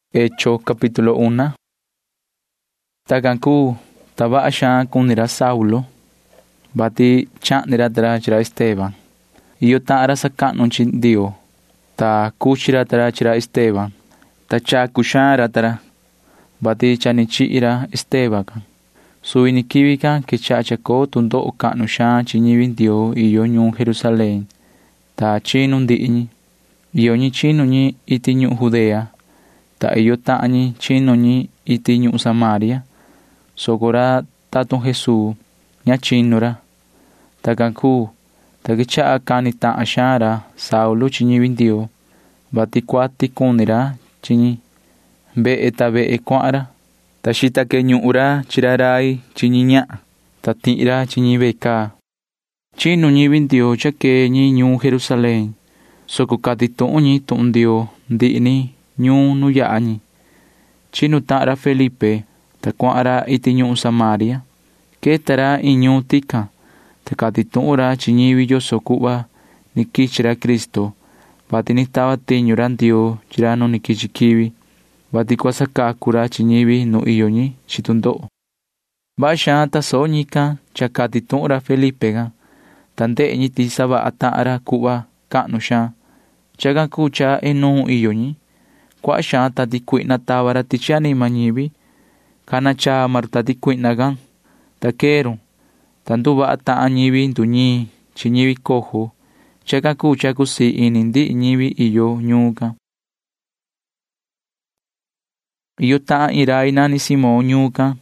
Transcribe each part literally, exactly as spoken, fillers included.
Hechos capítulo uno. Takanku tava ashan kunira Saulo. Bati chanira tara chira Esteban. Iyo ta ara sakano chin Dio. Ta kuchira tara chira Esteban. Ta cha kushara tara. Bati chanichi ira Esteban. Suini kivika que chachako tundo ukano shan chiñivin Dio iyo ñun Jerusalén. Ta chinun diñi. Iyo ñi chinu ñi iti ñu Judea. Ta iyo ta'ñi chino ñi iti ñu Samaria. Sokora tatun Jesús ña chinura. Ta kanku ta kicha'a kani ta'a xara Saulo chiñivin Dio. Bati kuati kunira chiñi. Ve'e ta ve'e kua'ra. Ta xita ke ñu'ura chirarai chiñi ña'a. Ta ti'ra chiñi veka. Chinu ñivin Dio chake ñi ñu Jerusalén. Soko kati tu'un ñi tu'un Dio ndi'ni ñu nu ya'a ñi. Chinu ta'ra Felipe ta kua'ra iti ñu Samaria. Ketara iñu tika. Ta kati tu'ura chiñivi yoso ku'va ni kichira Cristo. Bati ni tava tiñura Dio chira nu ni kichi kivi. Bati kuasa kakura chiñivi nu iyo ñi chitundo'o. Baxa ta so ñika cha kati tu'ura Felipe ga. Tande ñi ti sava'a ta'ra ku'va ka'nu xa. Chaga kucha enu iyo ñi. Kua'a xa ta ti kui'na tavara ti chi anima ñivi. Kana cha marta ti kui'na gan. Ta keru. Ta nduva'a ta'a ñivi nduñi chi ñivi kojo. Chaga kucha kusi ini ndi ñivi iyo ñuka. Iyo ta'a irai nani Simón ñuka.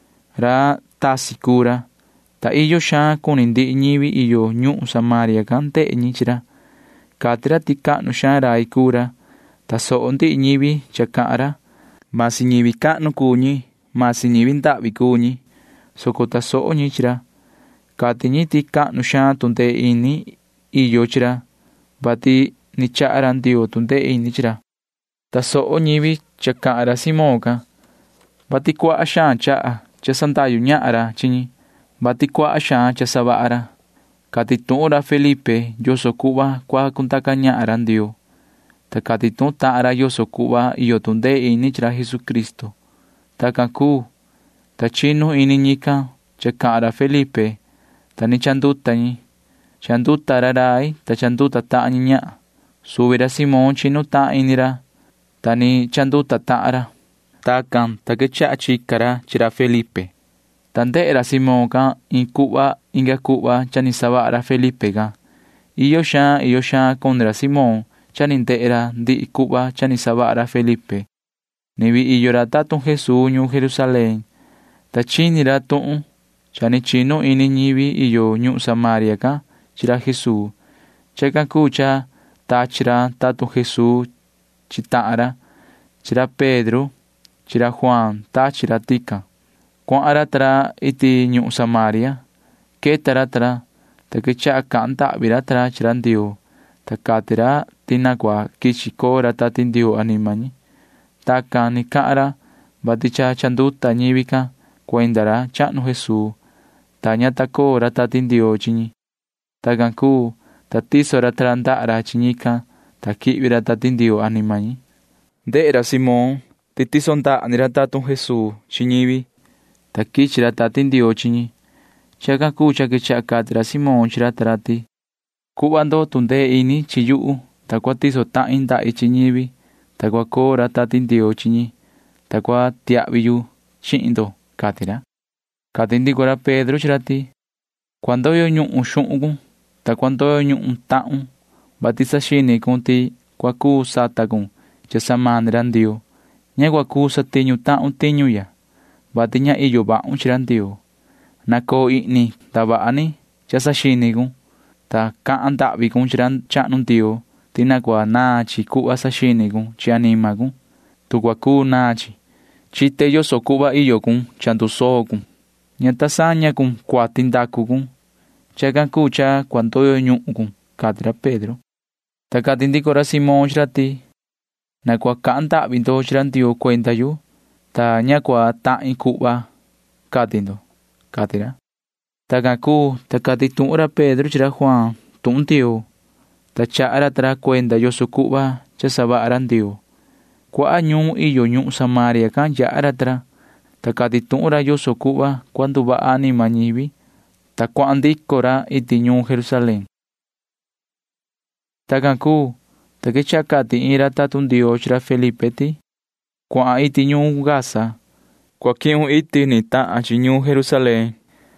Ra tasikura. Ta iyo xa kuni ndi ñivi iyo ñu Samaria gan te'e ñi chira. Katira ti ka'nu xa rai kura. Ta so'o ndi ñivi cha ka'ra. Masi ñivi ka'nu kuñi. Masi ñivi nda'vi kuñi. Soko ta so'o ñi chira. Kati ñi ti ka'nu xa tunde ini iyo chira. Bati ni cha'ra Dio tunde ini chira. Ta so'o ñivi cha ka'ra Simón ka. Bati kua'a xa cha'a cha sandayu ña'ra chiñi. Bati kua'a xa cha sava'ra. Kati tu'ura Felipe yoso ku'va kua kuntaka ña'ra Dio. Ta kati tu'un ta'ra yoso ku'va iyo tunde ini chira Jesucristo. Ta kanku. Ta chinu ini ñika cha ka'ra Felipe. Ta ni chanduta ñi. Chanduta rarai ta chanduta ta'a ñi ña'a. Subira Simón chinu ta'a inira. Ta ni chanduta ta'ra. Ta kan ta kicha'a chikara chira Felipe. Ta nde'era Simón ka in ku'va inga ku'va cha ni sava'ra Felipe ka. Iyo xa iyo xa kunira Simón cha ni nde'era ndi'i ku'va cha ni sava'ra Felipe. Nivi iyora tatun Jesús ñu Jerusalén. Ta chinira tu'un cha ni chinu ini ñivi iyo ñu Samaria ka chira Jesús. Chaka kucha tachira tatun Jesús chita'ra. Chira Pedro, chira Juan tachira tika. Kua'ra tara iti ñu Samaria. Ketara tara. Ta kicha'a ka'an ta'vira tara chira Dio. Ta katira tinakua kichikora tatin Dio anima ñi. Taka ni ka'ra bati cha chanduta ñivi ka kuendara cha'nu Jesús. Ta ñatakora tatin Dio chiñi. Ta kanku ta tisora tara nda'ra chiñika. Ta ki'vira tatin Dio anima ñi. Nde'era Simón ti tisonda'anira tatun Jesús chiñivi. Ta kichira tatin Dio chiñi. Chaka kucha kicha'a katira Simón chira tarati. Ku'va ndo tunde ini chi yu'u. Ta kua tiso ta'in nda'i chiñivi. Ta kua kora tatin Dio chiñi. Ta kua tia'vi yu chi'indo katira. Kati ndikora Pedro chirati. Kuandoyo ñu'u xu'un. Ta kuandoyo ñu'u ta'un. Bati saxini kun ti kua ku sata kun cha samanira Dio. Ña kua ku satiñu ta'un tiñu ya. Bati ña iyo va'un chira Dio. Na ko i'ni ta va'ani cha saxini kun. Ta ka'an nda'vi kun chira cha'nu Dio. Tina kua nachi ku'va saxini kun chi anima kun. Tu kua ku nachi. Chite yoso ku'va iyo kun chandu soo kun. Ña ta saña kun kuati ndaku kun. Chaka kucha kuandoyo ñu'u kun katira Pedro. Ta kati ndikora Simón chirati. Na kua ka'an nda'vi ndo chira Dio kuenda yu. Ta ña kua ta'in ku'va katindo katira. Ta kanku ta kati tu'ura Pedro chira Juan tu'un Dio. Ta cha'ra tara kuenda yoso ku'va cha sava'ra Dio. Kua'a ñuu iyo ñu'un Samaria kan ya'a ra ta ra, ta kati tu'un ra yoso ku'va kua nduva'a anima ñivi, ta kua'an ndiko ra iti ñuu Jerusalén. Takan kuu, ta quecha'a kati iin ra tatun Ndioo chi ra Felipe ti: ―Kua'an iti ñuu Gaza. Kuaki'un iti ni ta'an chi ñuu Jerusalén,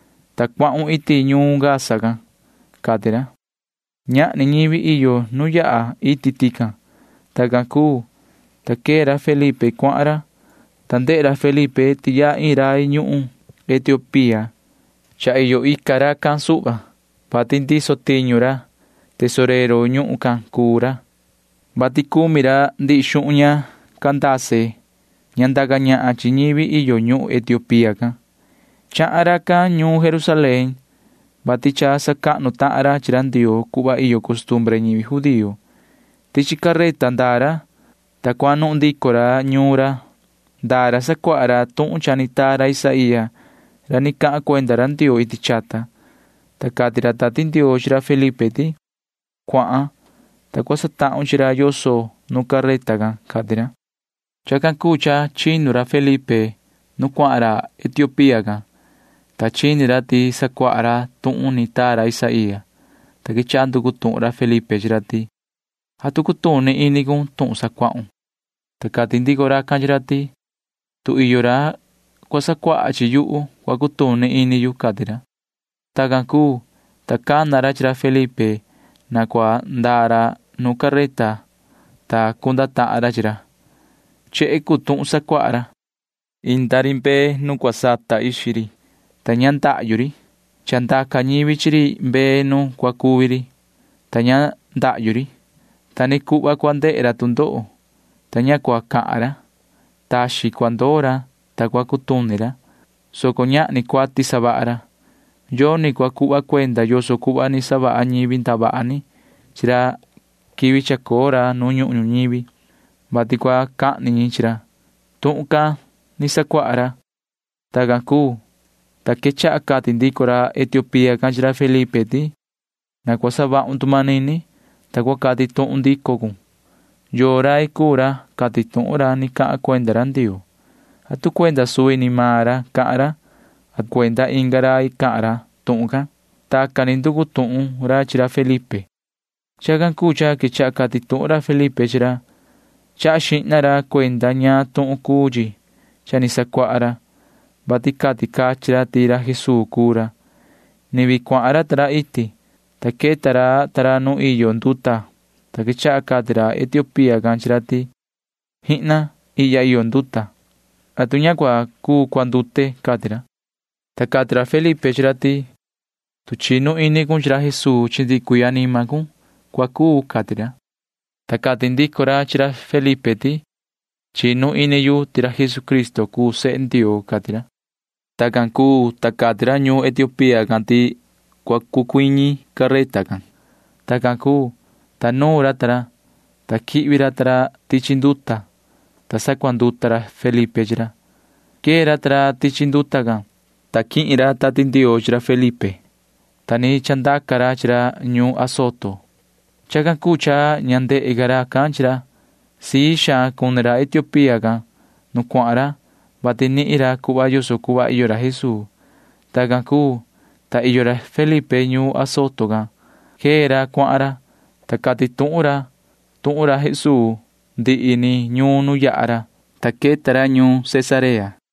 ta kua'un iti ñuu Gaza kan ―kati ra. Ña'ni ñivi iyo nu ya'a iti tikan. Takan kuu, ta kee ra Felipe kua'an ra, ta nde'e ra Felipe ti ya'a iin rai ñu'un Etiopía cha iyo ika ra kan su'va, vati ndiso tiñu ra tesorero ñu'un kan kuu ra. Vati kumi ra ndi'i xu'un ña kandase ña ndaka ña'a chi ñivi iyo ñu'un Etiopía kan. Cha'an ra kan ñuu Jerusalén, vati cha saka'nu ta'an ra chi ra Ndioo ku'va iyo costumbre ñivi judío. Tichi carreta ndaa ra, ta kua'an nu'u ndiko ra ñuu ra. Ndaa ra sakua'a ra tu'un cha ni taa ra Isaías, ra ni ka'an kuenda ra Ndioo iti chata. Ta kati ra Tati Ndioo chi ra Felipe ti: ―Kua'an, ta kua sata'un chi ra yoso nu carreta kan ―kati ra. Chakan kuu cha chinu ra Felipe nu kua'an ra Etiopía kan, ta chini ra ti sakua'a ra tu'un ni taa ra Isaías. Ta quecha'a nduku tu'un ra Felipe chi ra ti: ―¿Atu kutuni ini kun tu'un sakua'un? Ta kati ndiko rakan chi ra ti: ―Tu iyo ra kua sakua'a chi yu'u, kua kutuni ini yu ―kati ra. Takan kuu, ta kana ra chi ra Felipe na kua ndaa ra nu carreta, ta kunda ta'an ra chi ra. Che'e kuu tu'un sakua'a ra: inda ri mbee nu kua sata ixi ri, ta ña nda'yu ri. Cha ndaka ñivi chi ri mbee nu kua kuvi ri, ta ña nda'yu ri. Ta ni ku'va kua nde'e ra tundo'o, ta ña kua ka'an ra. Taxi kua ndoo ra, ta kua kutuni ra, soko ña'ni kuati sava'a ra. Yoni kua ku'va kuenda yoso ku'va ni sava'a ñivi ndava'a ni chi ra kivi cha koo ra nu ñu'un ñuñivi, vati kua ka'ni ñi chi ra. Tu'un kan ni sakua'a ra. Takan kuu, ta quecha'a kati ndiko ra Etiopía kan chi ra Felipe ti: ―Na kua sava'un tumanini, ta kua kati tu'un ndiko kun. Yoo rai kuu ra kati tu'un ra ni ka'an kuenda ra Ndioo. ¿Atu kuenda suvi ni maa ra ka'an ra, a kuenda inga rai ka'an ra tu'un kan? Takan ni nduku tu'un ra chi ra Felipe. Chakan kuu cha quecha'a kati tu'un ra Felipe chi ra. Cha'a xi'na ra kuenda ñaa tu'un kuu chi cha ni sakua'a ra, vati kati kachi ra ti ra Jesús kuu ra. Ni vi kua'an ra ta ra iti, ta keta ra ta ra nu iyo nduta. Ta quecha'a kati ra Etiopía kan chi ra ti: ―Ji'na, iya iyo nduta. ¿Atu ña kua kuu kuandute? ―kati ra. Ta kati ra Felipe chi ra ti: ―Tu chinu ini kun chi ra Jesús chi ndi kuii anima kun, kua kuu ―kati ra. Ta kati ndiko ra chi ra Felipe ti: ―Chinu ini yu ti ra Jesucristo kuu Se'e Ndioo ―kati ra. Takan kuu, ta kati ra ñuu Etiopía kan ti kua kukuiñi carreta kan. Takan kuu, ta nuu ra ta ra, ta ki'vi ra ta ra tichi nduta, ta sakuanduta ra Felipe chi ra. Kee ra ta ra tichi nduta kan, ta ki'in ra Tati Ndioo chi ra Felipe, ta ni chandaka ra chi ra ñuu Azoto. Chakan kuu cha ña nde'e ka ra kan chi ra. Sii xaan kuni ra Etiopía kan nu kua'an ra, vati ni'i ra ku'va yoso ku'va iyo ra Jesús. Takan kuu, ta iyo ra Felipe ñuu Azoto kan. Kee ra kua'an ra, ta kati tu'un ra tu'un ra Jesús ndi'i ni ñuu nu ya'a ra, ta keta ra ñuu Cesarea.